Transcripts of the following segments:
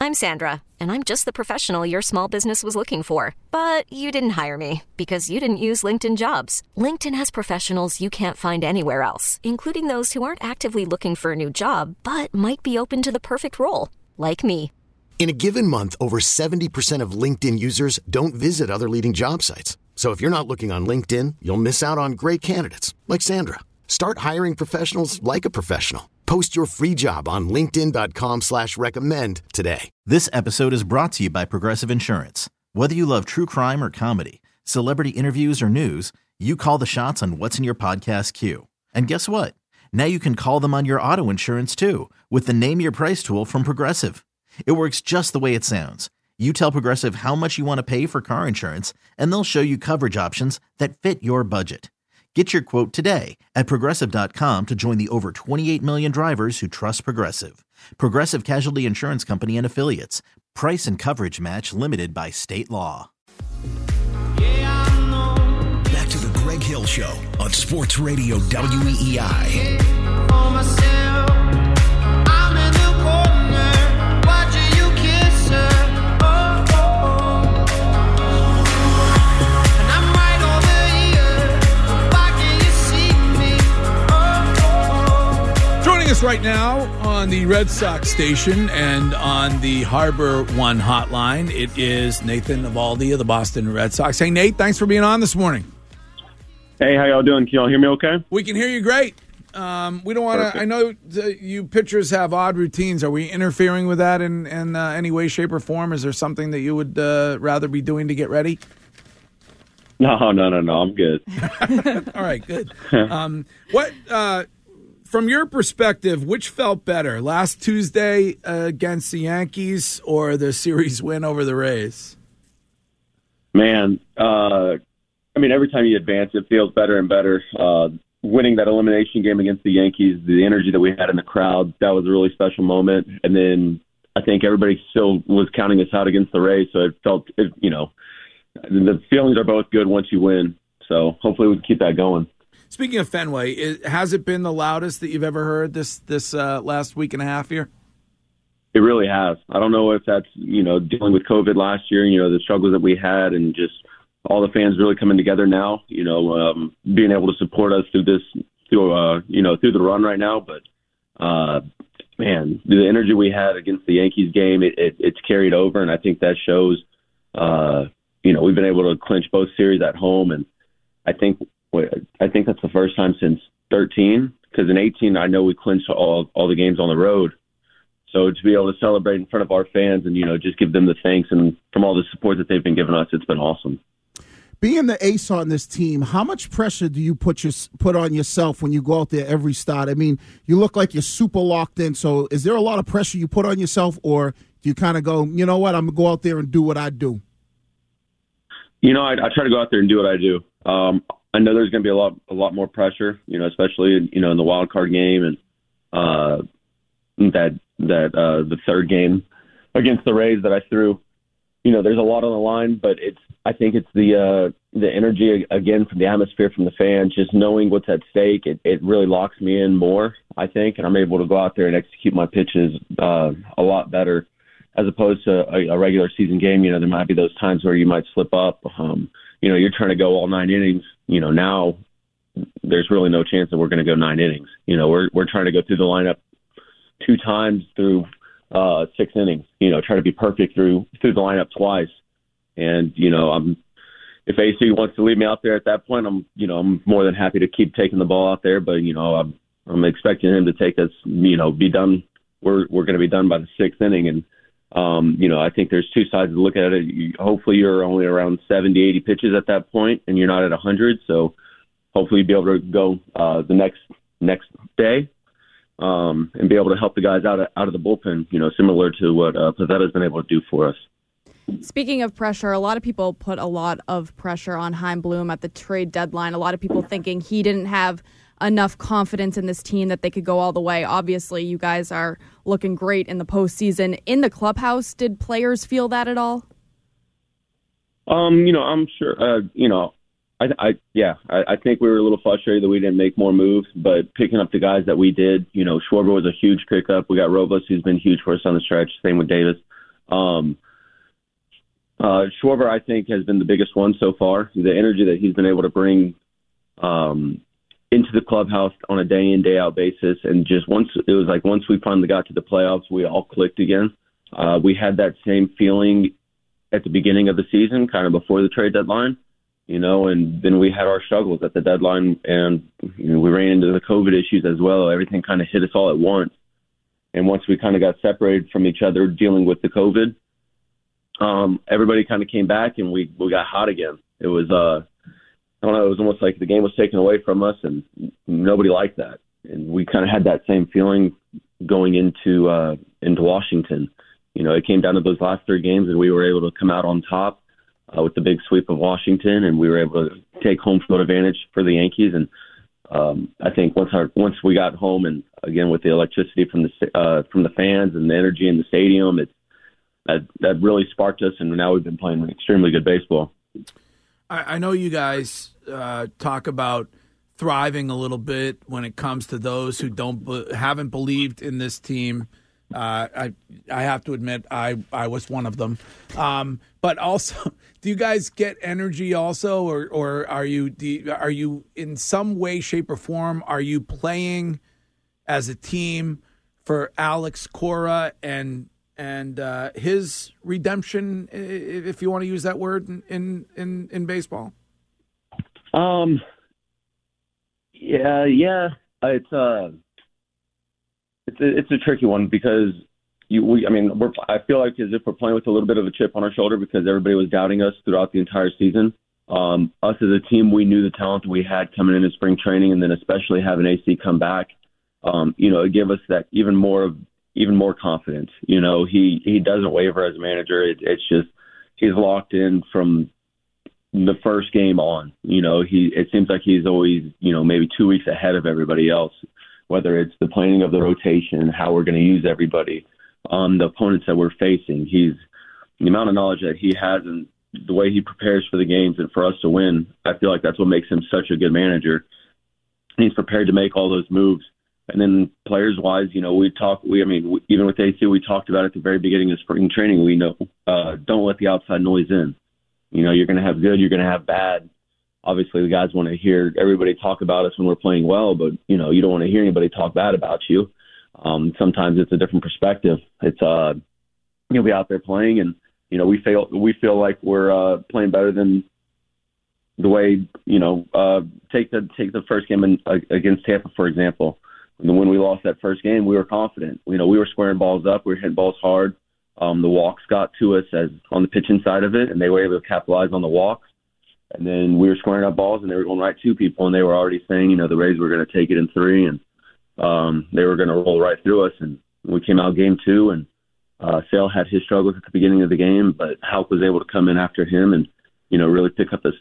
I'm Sandra, and I'm just the professional your small business was looking for. But you didn't hire me because you didn't use LinkedIn Jobs. LinkedIn has professionals you can't find anywhere else, including those who aren't actively looking for a new job, but might be open to the perfect role, like me. In a given month, over 70% of LinkedIn users don't visit other leading job sites. So if you're not looking on LinkedIn, you'll miss out on great candidates like Sandra. Start hiring professionals like a professional. Post your free job on linkedin.com/recommend today. This episode is brought to you by Progressive Insurance. Whether you love true crime or comedy, celebrity interviews or news, you call the shots on what's in your podcast queue. And guess what? Now you can call them on your auto insurance too with the Name Your Price tool from Progressive. It works just the way it sounds. You tell Progressive how much you want to pay for car insurance, and they'll show you coverage options that fit your budget. Get your quote today at Progressive.com to join the over 28 million drivers who trust Progressive. Progressive Casualty Insurance Company and Affiliates. Price and coverage match limited by state law. Back to the Greg Hill Show on Sports Radio WEEI. Us right now on the Red Sox station and on the Harbor One hotline, it is Nathan Eovaldi of the Boston Red Sox. Hey, Nate, thanks for being on this morning. Hey, how y'all doing? Can y'all hear me okay? We can hear you great. We don't want to. I know you pitchers have odd routines. Are we interfering with that in any way, shape, or form? Is there something that you would rather be doing to get ready? No. I'm good. All right, good. From your perspective, which felt better, last Tuesday against the Yankees or the series win over the Rays? Man, every time you advance, it feels better and better. Winning that elimination game against the Yankees, the energy that we had in the crowd, that was a really special moment. And then I think everybody still was counting us out against the Rays, so the feelings are both good once you win. So hopefully we can keep that going. Speaking of Fenway, has it been the loudest that you've ever heard this last week and a half here? It really has. I don't know if that's, dealing with COVID last year, the struggles that we had and just all the fans really coming together now, being able to support us through the run right now. But, man, the energy we had against the Yankees game, it's carried over. And I think that shows, we've been able to clinch both series at home. And I think that's the first time since 13, because in 18, I know we clinched all the games on the road. So to be able to celebrate in front of our fans and, just give them the thanks and from all the support that they've been giving us, it's been awesome. Being the ace on this team, how much pressure do you put on yourself when you go out there every start? I mean, you look like you're super locked in. So is there a lot of pressure you put on yourself, or do you kind of go, you know what, I'm going to go out there and do what I do? I try to go out there and do what I do. I know there's going to be a lot more pressure, especially in the wild card game and the third game against the Rays that I threw. There's a lot on the line, but I think it's the energy again from the atmosphere from the fans, just knowing what's at stake. It really locks me in more, I think, and I'm able to go out there and execute my pitches a lot better as opposed to a regular season game. There might be those times where you might slip up. You're trying to go all 9 innings. Now there's really no chance that we're going to go 9 innings. We're trying to go through the lineup 2 times through 6 innings. Try to be perfect through the lineup twice. And if AC wants to leave me out there at that point, I'm more than happy to keep taking the ball out there. But I'm expecting him to take us. Be done. We're going to be done by the 6th inning, and I think there's 2 sides to look at it. Hopefully you're only around 70, 80 pitches at that point, and you're not at 100. So hopefully you'll be able to go the next day and be able to help the guys out of the bullpen, similar to what Pavetta's been able to do for us. Speaking of pressure, a lot of people put a lot of pressure on Chaim Bloom at the trade deadline. A lot of people thinking he didn't have enough confidence in this team that they could go all the way. Obviously, you guys are looking great in the postseason. In the clubhouse, did players feel that at all? I'm sure. I think we were a little frustrated that we didn't make more moves, but picking up the guys that we did, Schwarber was a huge pickup. We got Robles, who's been huge for us on the stretch. Same with Davis. Schwarber, I think, has been the biggest one so far. The energy that he's been able to bring into the clubhouse on a day in, day out basis, and just once we finally got to the playoffs, we all clicked again. We had that same feeling at the beginning of the season, kind of before the trade deadline, and then we had our struggles at the deadline, and we ran into the COVID issues as well. Everything kind of hit us all at once. And once we kind of got separated from each other dealing with the COVID, everybody kind of came back and we got hot again. It was, I don't know, it was almost like the game was taken away from us, and nobody liked that. And we kind of had that same feeling going into Washington. It came down to those last 3 games, and we were able to come out on top with the big sweep of Washington, and we were able to take home field advantage for the Yankees. And I think once we got home, and again with the electricity from the fans and the energy in the stadium, that really sparked us, and now we've been playing extremely good baseball. I know you guys talk about thriving a little bit when it comes to those who haven't believed in this team. I have to admit I was one of them. But also, do you guys get energy also, or are you in some way, shape, or form? Are you playing as a team for Alex Cora and his redemption, if you want to use that word in baseball? Yeah. It's a tricky one because I feel like as if we're playing with a little bit of a chip on our shoulder because everybody was doubting us throughout the entire season. Us as a team, we knew the talent that we had coming into spring training, and then especially having AC come back, it gave us that even more confidence. He doesn't waver as a manager. It's just he's locked in from the first game on. It seems like he's always maybe 2 weeks ahead of everybody else. Whether it's the planning of the rotation, how we're going to use everybody, the opponents that we're facing. The amount of knowledge that he has and the way he prepares for the games and for us to win, I feel like that's what makes him such a good manager. He's prepared to make all those moves. And then players-wise, even with AC, we talked about at the very beginning of spring training, we know don't let the outside noise in. You're going to have good, you're going to have bad. Obviously, the guys want to hear everybody talk about us when we're playing well, but, you don't want to hear anybody talk bad about you. Sometimes it's a different perspective. It's, you'll be out there playing, and, we feel like we're playing better than the way, take the first game against Tampa, for example. When we lost that first game, we were confident. We were squaring balls up. We were hitting balls hard. The walks got to us as on the pitching side of it, and they were able to capitalize on the walks. And then we were squaring up balls, and they were going right to people, and they were already saying, the Rays were going to take it in 3, and they were going to roll right through us. And we came out game 2, and Sale had his struggles at the beginning of the game, but Houck was able to come in after him and, really pick up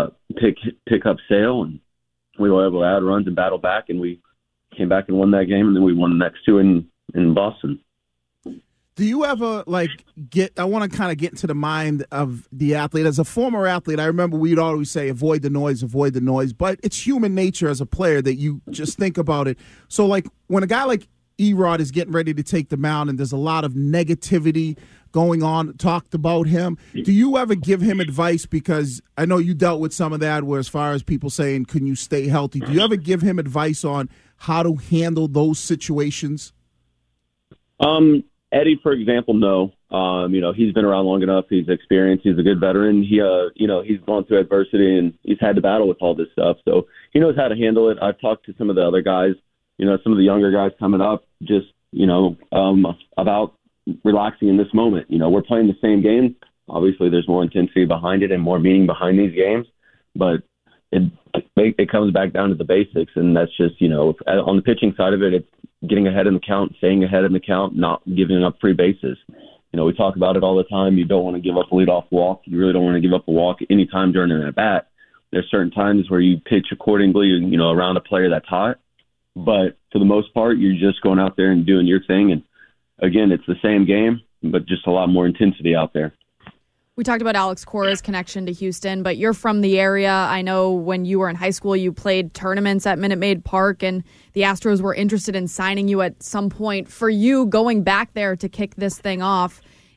Sale, and we were able to add runs and battle back, and we came back and won that game, and then we won the next 2 in Boston. Do you ever, I want to kind of get into the mind of the athlete. As a former athlete, I remember we'd always say, avoid the noise, but it's human nature as a player that you just think about it. So, when a guy like Erod is getting ready to take the mound and there's a lot of negativity going on, talked about him, do you ever give him advice? Because I know you dealt with some of that where as far as people saying, can you stay healthy? Do you ever give him advice on how to handle those situations? Eddie, for example, no. He's been around long enough. He's experienced. He's a good veteran. He's gone through adversity and he's had to battle with all this stuff. So he knows how to handle it. I've talked to some of the other guys, some of the younger guys coming up, just, about relaxing in this moment. We're playing the same game. Obviously, there's more intensity behind it and more meaning behind these games, but it comes back down to the basics, and that's just, on the pitching side of it, it's getting ahead in the count, staying ahead in the count, not giving up free bases. We talk about it all the time. You don't want to give up a leadoff walk. You really don't want to give up a walk any time during an at-bat. There's certain times where you pitch accordingly, around a player that's hot. But for the most part, you're just going out there and doing your thing. And, again, it's the same game, but just a lot more intensity out there. We talked about Alex Cora's connection to Houston, but you're from the area. I know when you were in high school, you played tournaments at Minute Maid Park, and the Astros were interested in signing you at some point. For you, going back there to kick this thing off,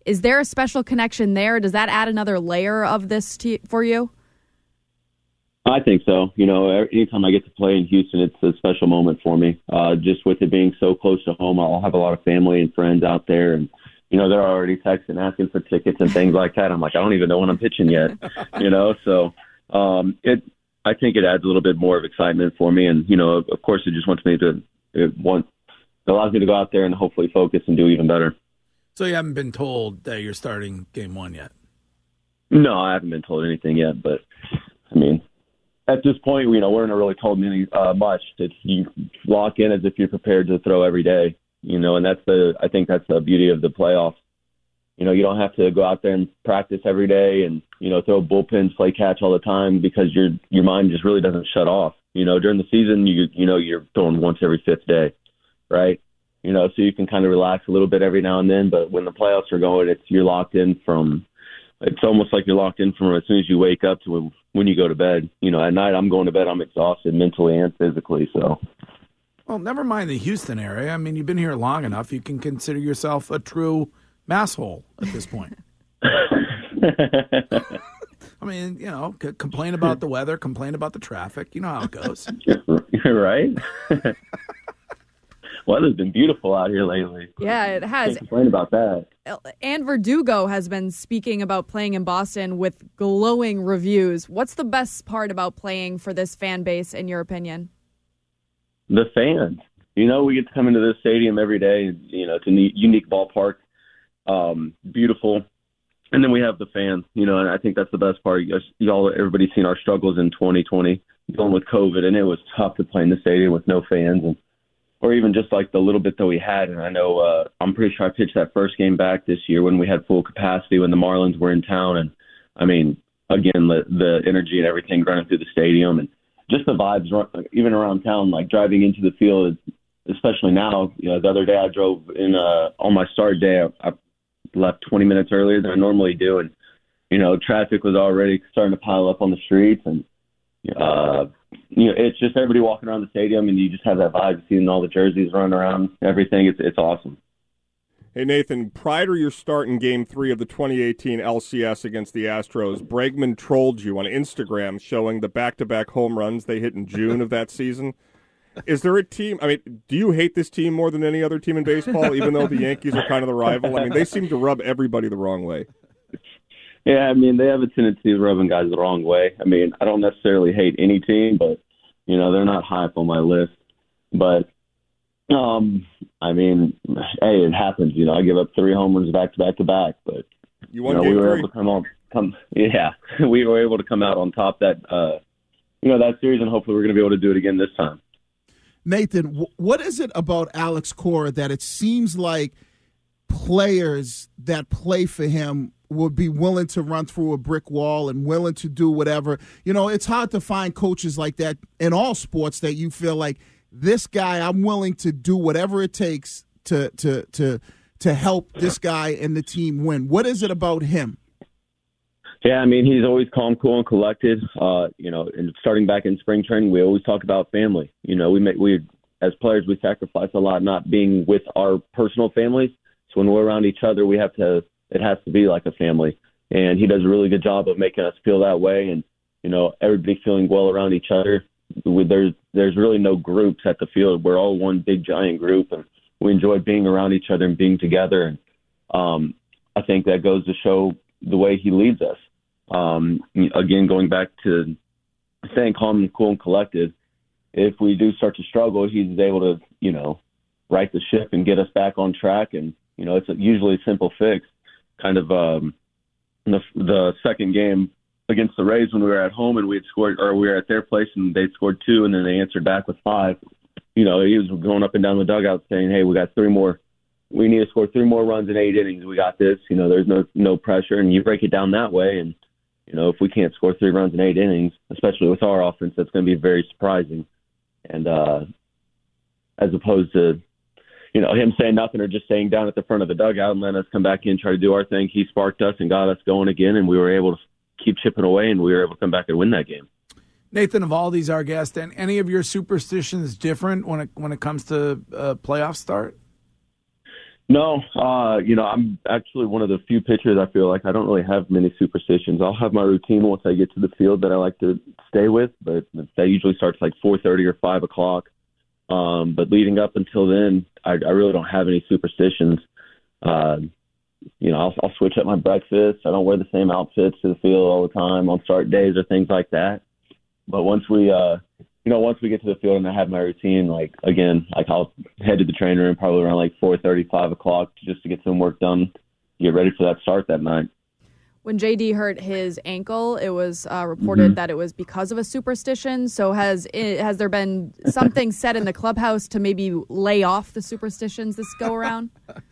Is there a special connection there? Does that add another layer of this for you? I think so. Anytime I get to play in Houston, it's a special moment for me. Just with it being so close to home, I'll have a lot of family and friends out there, and they're already texting, asking for tickets and things like that. I'm like, I don't even know when I'm pitching yet, So I think it adds a little bit more of excitement for me, and of course, it just it allows me to go out there and hopefully focus and do even better. So you haven't been told that you're starting Game 1 yet? No, I haven't been told anything yet, but I mean, at this point, we're not really told much. It's you lock in as if you're prepared to throw every day, and I think that's the beauty of the playoffs. You don't have to go out there and practice every day and throw bullpens, play catch all the time because your mind just really doesn't shut off. During the season, you're throwing once every fifth day, right? So you can kind of relax a little bit every now and then. But when the playoffs are going, you're locked in from. It's almost like you're locked in from as soon as you wake up to when you go to bed. At night I'm going to bed, I'm exhausted mentally and physically. So, well, never mind the Houston area. I mean, you've been here long enough. You can consider yourself a true masshole at this point. I mean, complain about the weather, complain about the traffic. You know how it goes. You're right. Weather's been beautiful out here lately. Yeah, it has. Can't complain about that. And Verdugo has been speaking about playing in Boston with glowing reviews. What's the best part about playing for this fan base, in your opinion? The fans. We get to come into this stadium every day. It's a unique ballpark, beautiful. And then we have the fans, and I think that's the best part. Everybody's seen our struggles in 2020, dealing with COVID, and it was tough to play in the stadium with no fans or even just like the little bit that we had. And I know I'm pretty sure I pitched that first game back this year when we had full capacity when the Marlins were in town. And, I mean, again, the energy and everything running through the stadium and just the vibes even around town, like driving into the field, especially now. The other day I drove in on my start day. I left 20 minutes earlier than I normally do. And, traffic was already starting to pile up on the streets. And, it's just everybody walking around the stadium, and you just have that vibe, seeing all the jerseys running around, everything. It's awesome. Hey, Nathan, prior to your start in Game 3 of the 2018 LCS against the Astros, Bregman trolled you on Instagram showing the back-to-back home runs they hit in June of that season. Is there a team, do you hate this team more than any other team in baseball, even though the Yankees are kind of the rival? They seem to rub everybody the wrong way. Yeah, they have a tendency of rubbing guys the wrong way. I don't necessarily hate any team, but, they're not high up on my list. But, hey, it happens. I give up 3 home runs back-to-back, but, we were able to we were able to come out on top that series, and hopefully we're going to be able to do it again this time. Nathan, what is it about Alex Cora that it seems like players that play for him would be willing to run through a brick wall and willing to do whatever? It's hard to find coaches like that in all sports that you feel like this guy, I'm willing to do whatever it takes to help this guy and the team win. What is it about him? Yeah, he's always calm, cool, and collected. And starting back in spring training, we always talk about family. We as players, we sacrifice a lot not being with our personal families. So when we're around each other, it has to be like a family. And he does a really good job of making us feel that way. And, everybody feeling well around each other. There's really no groups at the field. We're all one big giant group, and we enjoy being around each other and being together. And I think that goes to show the way he leads us. Again, going back to staying calm and cool and collected, if we do start to struggle, he's able to, right the ship and get us back on track. And, it's usually a simple fix. Kind of the second game against the Rays when we were at home and we had scored, or we were at their place and they'd scored 2 and then they answered back with 5. He was going up and down the dugout saying, hey, we got 3 more. We need to score 3 more runs in 8 innings. We got this. There's no pressure. And you break it down that way. And, if we can't score 3 runs in 8 innings, especially with our offense, that's going to be very surprising. And as opposed to, him saying nothing or just staying down at the front of the dugout and letting us come back in, try to do our thing, he sparked us and got us going again, and we were able to keep chipping away, and we were able to come back and win that game. Nathan, of all these, our guests, and any of your superstitions different when it comes to playoff start? No, I'm actually one of the few pitchers I feel like I don't really have many superstitions. I'll have my routine once I get to the field that I like to stay with, but that usually starts like 4:30 or 5 o'clock. But leading up until then, I really don't have any superstitions. I'll switch up my breakfast. I don't wear the same outfits to the field all the time on start days or things like that. But once we get to the field and I have my routine, I'll head to the training room probably around like 4:30, 5 o'clock just to get some work done, get ready for that start that night. When JD hurt his ankle, it was reported that it was because of a superstition. So has there been something said in the clubhouse to maybe lay off the superstitions this go around?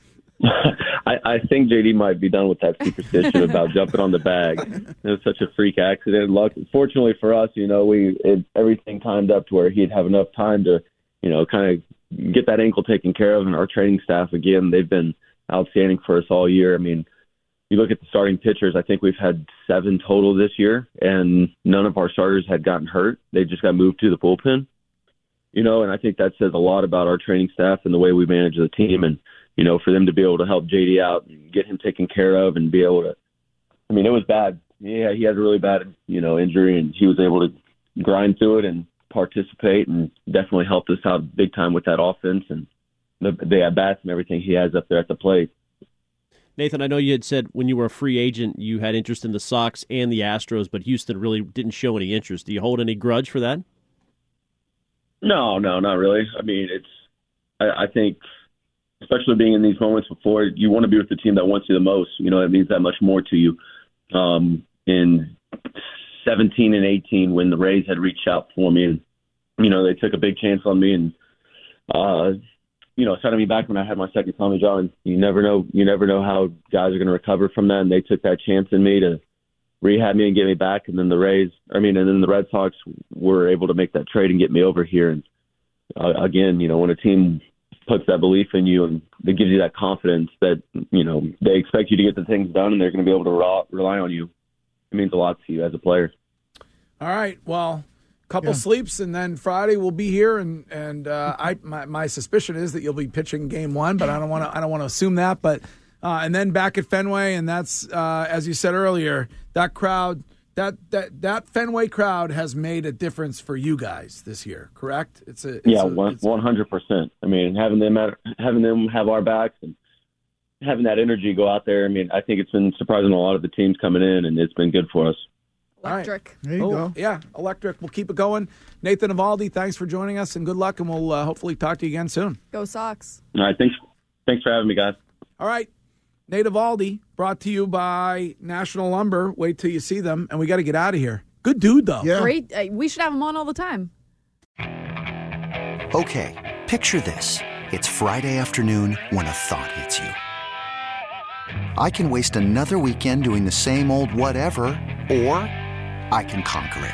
I think JD might be done with that superstition about jumping on the bag. It was such a freak accident. Fortunately for us, everything timed up to where he'd have enough time to, kind of get that ankle taken care of. And our training staff, again, they've been outstanding for us all year. I mean, you look at the starting pitchers, I think we've had 7 total this year, and none of our starters had gotten hurt. They just got moved to the bullpen. And I think that says a lot about our training staff and the way we manage the team. And, for them to be able to help JD out and get him taken care of and be able to, it was bad. Yeah, he had a really bad, injury, and he was able to grind through it and participate and definitely helped us out big time with that offense and the at-bats and everything he has up there at the plate. Nathan, I know you had said when you were a free agent you had interest in the Sox and the Astros, but Houston really didn't show any interest. Do you hold any grudge for that? No, not really. I think, especially being in these moments before, you want to be with the team that wants you the most. It means that much more to you. In 17 and 18, when the Rays had reached out for me, and, they took a big chance on me and, setting me back when I had my second Tommy John. And you never know how guys are going to recover from that. And they took that chance in me to rehab me and get me back. And then the Red Sox were able to make that trade and get me over here. And again, when a team puts that belief in you and it gives you that confidence that, they expect you to get the things done and they're going to be able to rely on you, it means a lot to you as a player. All right. Well, couple sleeps and then Friday we'll be here and my suspicion is that you'll be pitching game 1, but I don't want to assume that. But and then back at Fenway, and that's as you said earlier, that crowd. That Fenway crowd has made a difference for you guys this year, correct? 100%. Having them have our backs and having that energy go out there. I think it's been surprising a lot of the teams coming in, and it's been good for us. Electric. Right. There you go. Yeah, electric. We'll keep it going. Nathan Eovaldi, thanks for joining us, and good luck, and we'll hopefully talk to you again soon. Go Sox. All right, thanks for having me, guys. All right. Nate Eovaldi, brought to you by National Lumber. Wait till you see them, and we got to get out of here. Good dude, though. Yeah. Great. We should have him on all the time. Okay, picture this. It's Friday afternoon when a thought hits you. I can waste another weekend doing the same old whatever, or I can conquer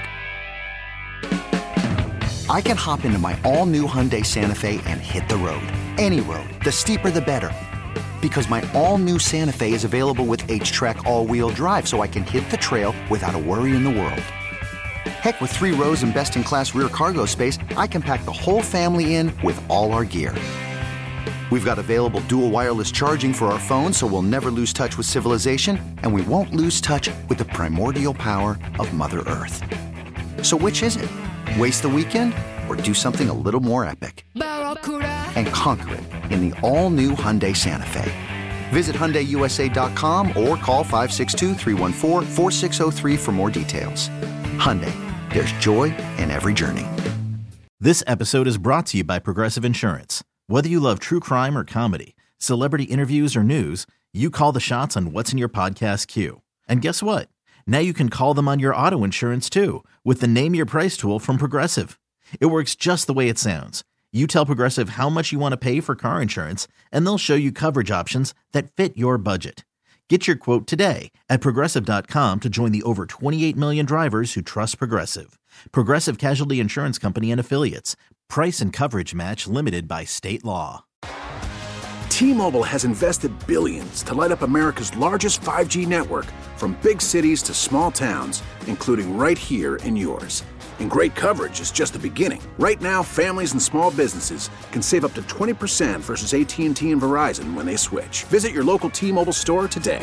it. I can hop into my all-new Hyundai Santa Fe and hit the road. Any road. The steeper, the better. Because my all-new Santa Fe is available with H-Track all-wheel drive, so I can hit the trail without a worry in the world. Heck, with 3 rows and best-in-class rear cargo space, I can pack the whole family in with all our gear. We've got available dual wireless charging for our phones, so we'll never lose touch with civilization, and we won't lose touch with the primordial power of Mother Earth. So which is it? Waste the weekend or do something a little more epic? And conquer it in the all-new Hyundai Santa Fe. Visit HyundaiUSA.com or call 562-314-4603 for more details. Hyundai, there's joy in every journey. This episode is brought to you by Progressive Insurance. Whether you love true crime or comedy, celebrity interviews or news, you call the shots on what's in your podcast queue. And guess what? Now you can call them on your auto insurance too with the Name Your Price tool from Progressive. It works just the way it sounds. You tell Progressive how much you want to pay for car insurance, and they'll show you coverage options that fit your budget. Get your quote today at Progressive.com to join the over 28 million drivers who trust Progressive. Progressive Casualty Insurance Company and Affiliates. Price and coverage match limited by state law. T-Mobile has invested billions to light up America's largest 5G network, from big cities to small towns, including right here in yours. And great coverage is just the beginning. Right now, families and small businesses can save up to 20% versus AT&T and Verizon when they switch. Visit your local T-Mobile store today.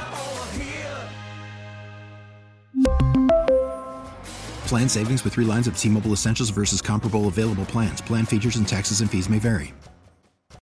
Plan savings with 3 lines of T-Mobile Essentials versus comparable available plans. Plan features and taxes and fees may vary.